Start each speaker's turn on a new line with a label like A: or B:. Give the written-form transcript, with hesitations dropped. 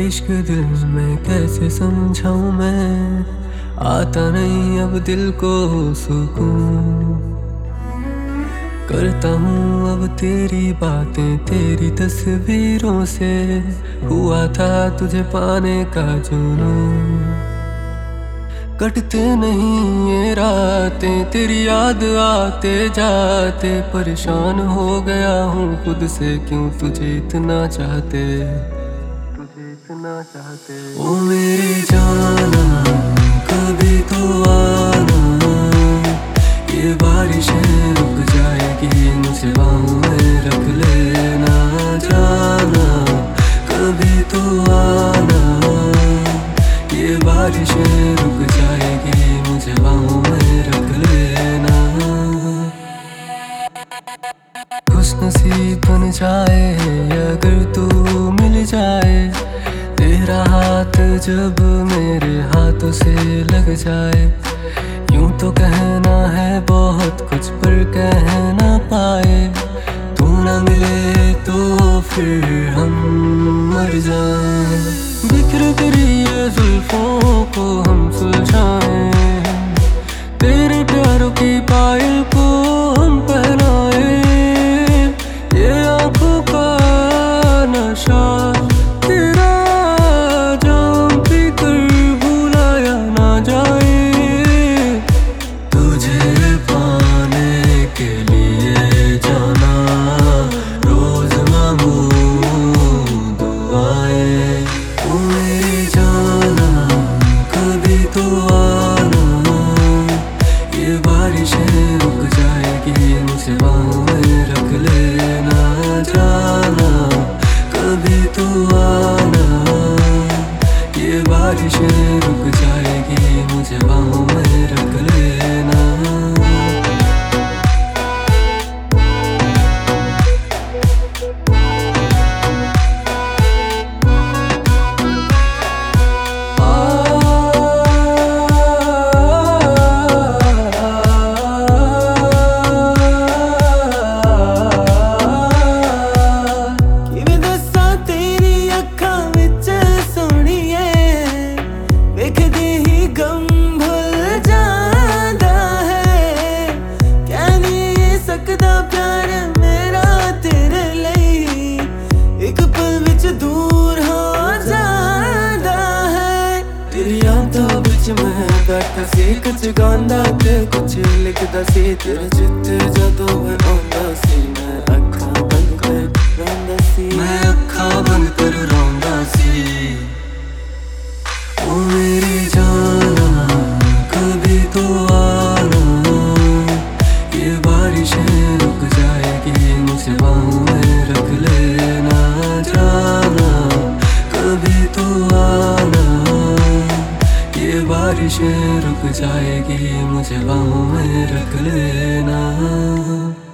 A: इश्क दिल में कैसे समझाऊं मैं, आता नहीं अब दिल को सुकून। करता हूँ अब तेरी बातें तेरी तस्वीरों से, हुआ था तुझे पाने का जुनून। कटते नहीं ये रातें तेरी याद आते जाते, परेशान हो गया हूँ खुद से, क्यों तुझे इतना चाहते, ओ मेरे जाना कभी तो आना, ये बारिशें रुक जाएगी मुझे बाहों में रख लेना। जाना कभी तो आना, ये बारिशें रुक जाएगी मुझे बाहों में रख लेना। खुशनसीब बन जाए अगर तू मिल जाए, तेरा हाथ जब मेरे हाथों से लग जाए। यूं तो कहना है बहुत कुछ पर कह ना पाए, तू ना मिले तो फिर हम मर जाएं। बिखर तेरी ये जुल्फों को हम सुलझाएं, तेरे प्यारों की पायल को हम पहनाए। ये आंखों का नशा तेरा जाम पी कर भुलाया ना जाए। तुझे पाने के लिए जाना रोज मांगू दुआएं, तू मेरे जाना कभी तो आना, ये बारिशें रुक जाएगी मुझे बाहों में रख लेना। जाना कभी तो आना, ये बारिशें रुक जाएगी मुझे बाहों में रख लेना। मैं बैठा सी कुछ गांदा ते कुछ लिखदा सी, तेरा चित्ते जदों मैं आंदा सी, मैं अखां बंद कर रोंदा सी, मैं अखां बंद कर रोंदा सी। ओ मेरी जाना कभी तो आना, ये बारिशें रुक जाएगी मुझे बाहों में रख लेना। जाना कभी तो आना, ये बारिशें रुक जाएगी मुझे बाहों में रख लेना।